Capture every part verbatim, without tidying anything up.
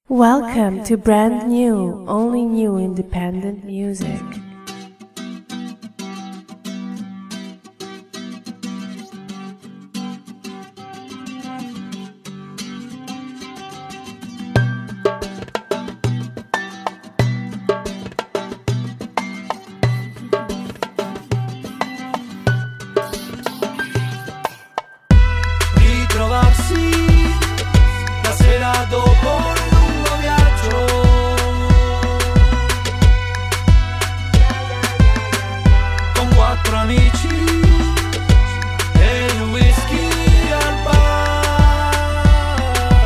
Welcome to brand new, only new independent music. Ritrovarsi la sera dopo un lungo viaggio, con quattro amici e il whisky al bar.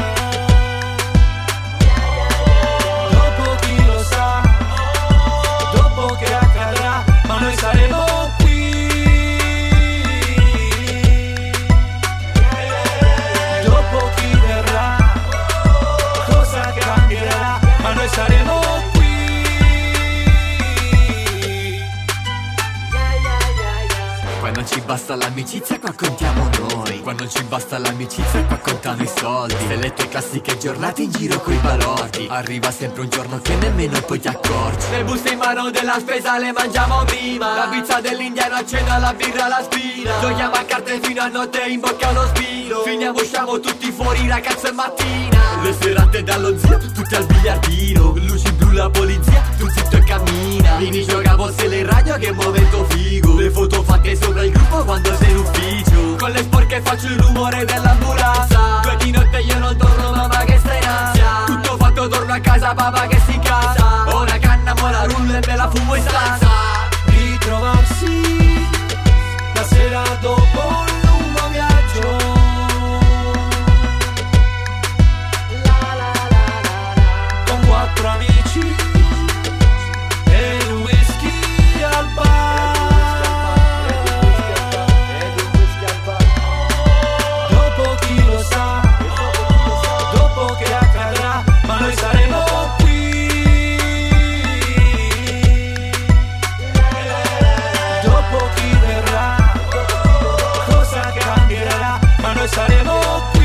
Dopo chi lo sa, dopo che accadrà, ma noi saremo qui. Dopo chi verrà, cosa cambierà, ma noi saremo qui. Quando ci basta l'amicizia qua contiamo noi, quando ci basta l'amicizia qua contano i soldi. Se le tue classiche giornate in giro coi balordi, arriva sempre un giorno che nemmeno poi ti accorgi. Le buste in mano della spesa le mangiamo prima, la pizza dell'indiano a cena, la birra alla spina. Giochiamo a carte fino a notte in bocca allo spino, finiamo usciamo tutti fuori ragazzo e mattina. Le serate dallo zio, tutti al biliardino, luci blu la polizia, tu zitto e cammina. Mini gioca borselle in radio che momento figo, le foto fatte sopra il gruppo quando sei in ufficio. Con le sporche faccio il rumore dell'ambulanza, due di notte io non torno mamma che stai in ansia. Tutto fatto torno a casa papà che si casa, ho una canna mo la rullo e me la fumo in stanza. Ritrovarsi la sera dopo un lungo viaggio, con quattro amici e il whisky al bar. Dopo chi lo sa, dopo che accadrà, ma noi saremo qui. Dopo chi verrà, cosa cambierà, ma noi saremo qui.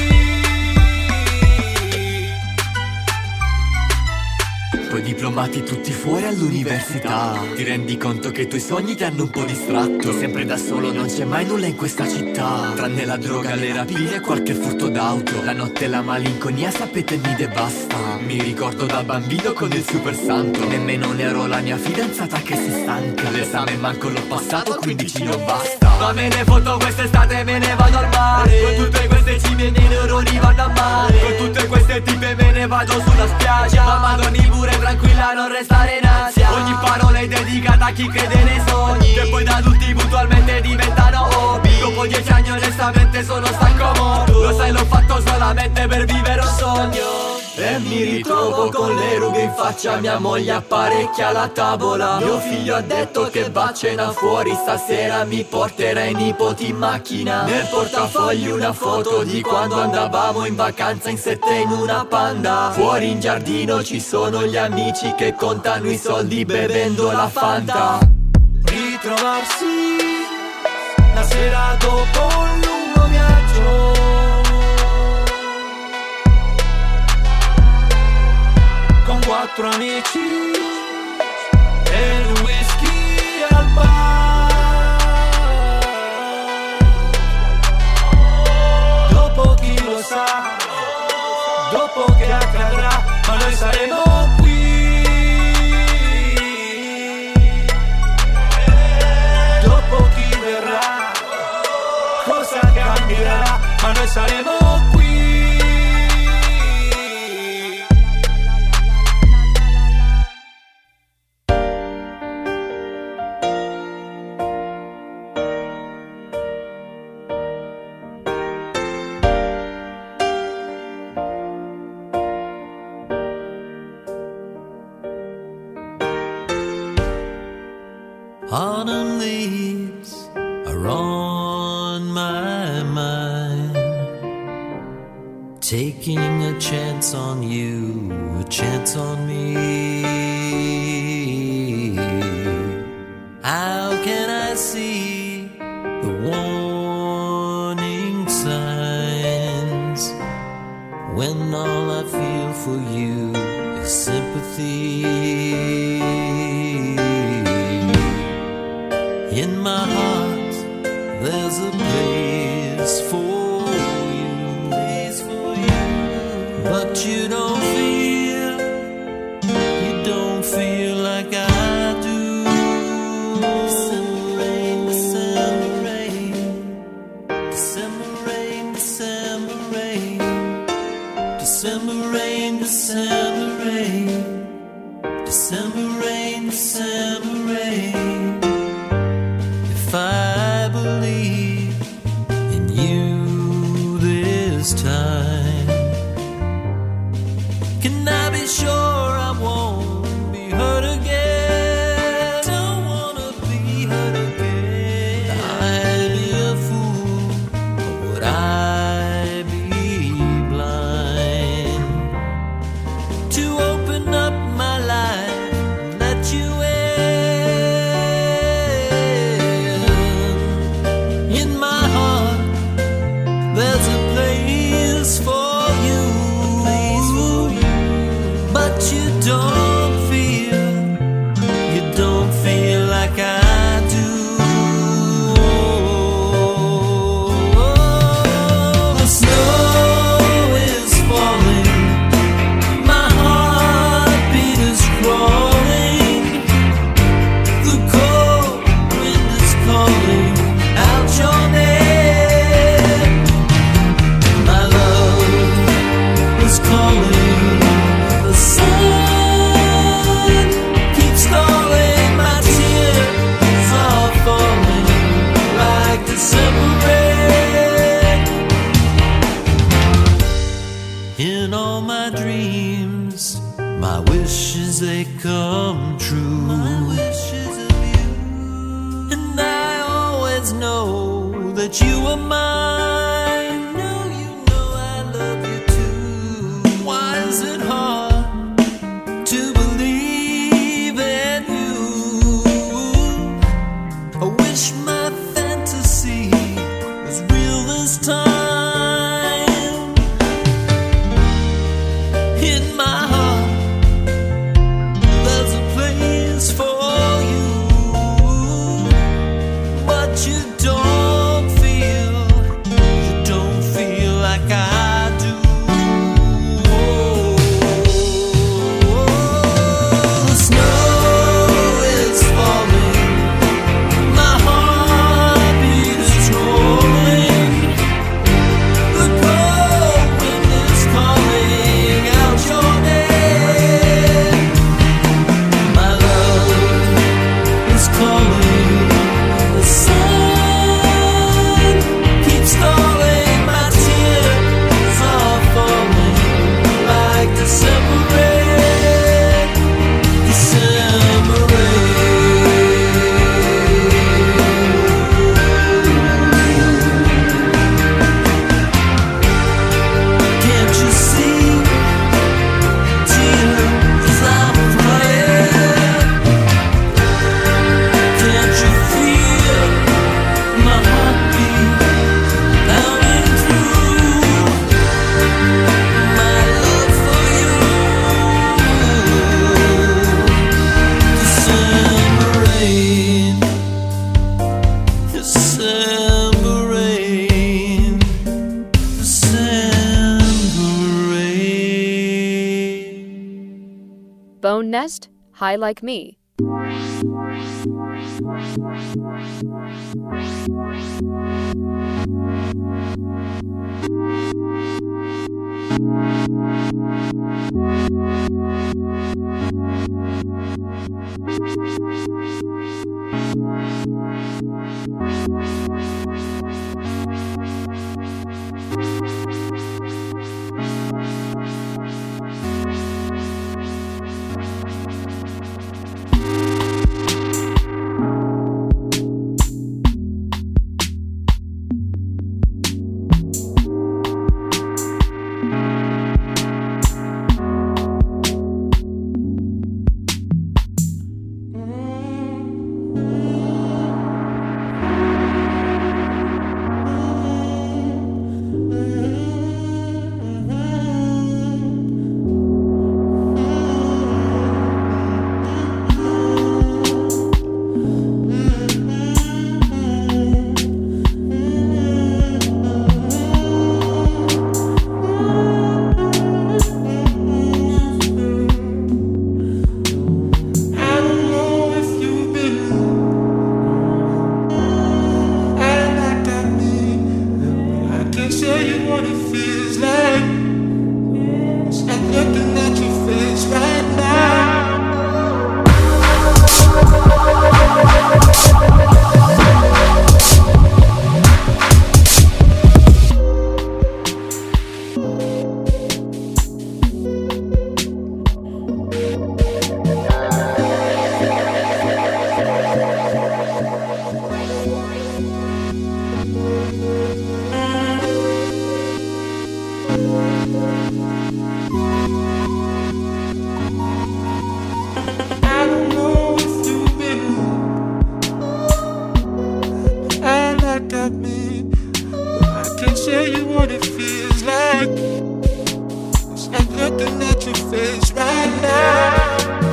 Poi diplomati tutti fuori all'università, ti rendi conto che i tuoi sogni ti hanno un po' distratto. Sempre da solo non c'è mai nulla in questa città, tranne la droga, le rapine e qualche furto d'auto. La notte e la malinconia sapete mi devasta. Mi ricordo da bambino con il super santo, nemmeno ne ero la mia fidanzata che si stanca. L'esame manco l'ho passato quindi ci non basta. Ma me ne foto quest'estate me ne vado al mare, con tutte queste cime i miei neuroni vanno a male. Con tutte queste tipe me ne vado sulla spiaggia, ma madonni pure tranquilla non restare in ansia. Ogni parola è dedicata a chi crede nei sogni, che poi da adulti puntualmente diventano hobby. Dopo dieci anni onestamente sono stanco morto, lo sai l'ho fatto solamente per vivere un sogno. E mi ritrovo con le rughe in faccia, mia moglie apparecchia la tavola. Mio figlio ha detto che va a cena fuori, stasera mi porterà i nipoti in macchina. Nel portafoglio una foto di quando andavamo in vacanza in sette in una Panda. Fuori in giardino ci sono gli amici che contano i soldi bevendo la Fanta. Ritrovarsi la sera dopo un lungo viaggio, con quattro amici e il whisky al bar. Dopo chi lo sa, dopo che accadrà, ma noi saremo qui. Dopo chi verrà, cosa cambierà, ma noi saremo qui. Autumn leaves are on my mind, taking a chance on you, a chance on me. How can I see the warning signs when all I feel for you is sympathy. In my heart, there's a place for you, place for you. But you don't feel, you don't feel like I do. December rain, December rain, December rain, December rain, December rain, December rain, December rain, December rain. If I believe in you this time, can I be sure I won't be hurt again? Don't wanna be hurt again. I'd be a fool, or would I be blind to open up my life and let you in? In my heart, there's a place for you, place for you. But you don't feel, you don't feel like I do. The snow is falling, my heartbeat is crawling, the cold wind is calling out your name. My love is calling, the sun keeps calling, my tears are falling like December rain. In all my dreams, my wishes they come true. My wishes of you. And I always know that you are mine. Know you know I love you too. Why is it hard to believe in you? I wish my fantasy was real this time. In my heart, there's a place for you, but you don't feel, you don't feel like I do. The snow is falling, my heartbeat is rolling, the cold wind is calling out your name. My love is calling, the sun keeps calling, my tears are falling like December rain, December rain. Can't you see tears I'm crying? Can't you feel my heartbeat pounding through? My love for you, December rain, December rain, December rain. Bone Nest, High Like Me. looking at your face right now.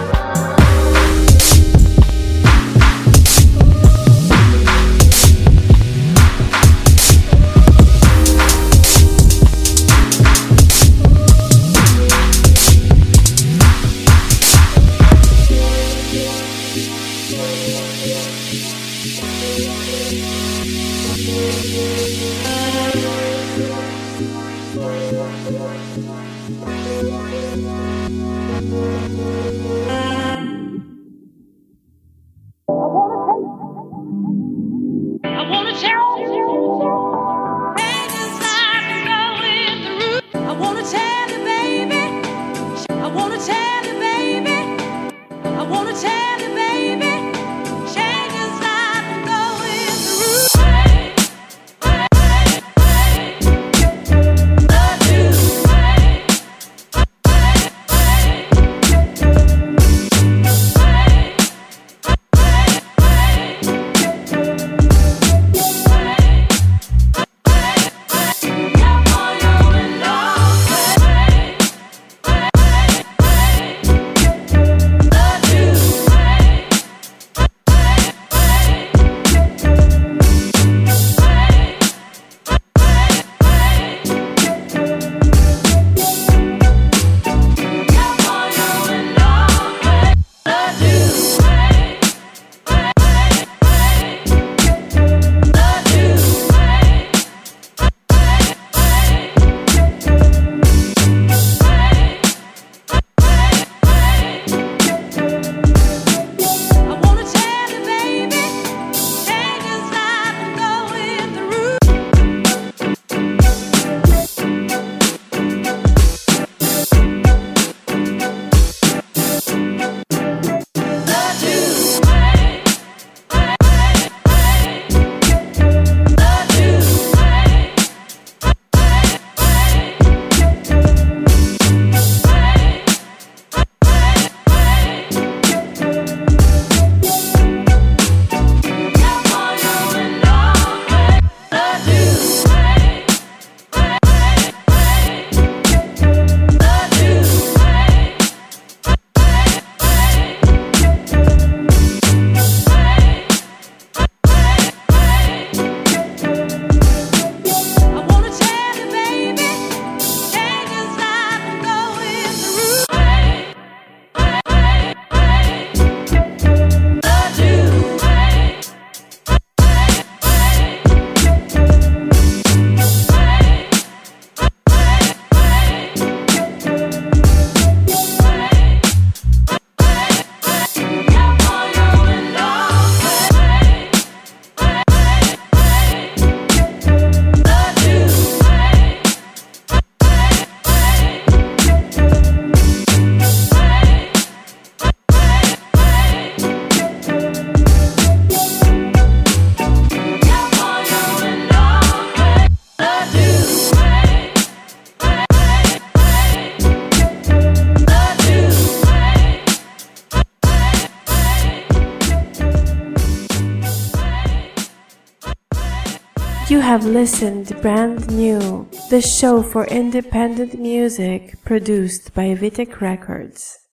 You have listened to Brand New, the show for independent music produced by Vitek Records.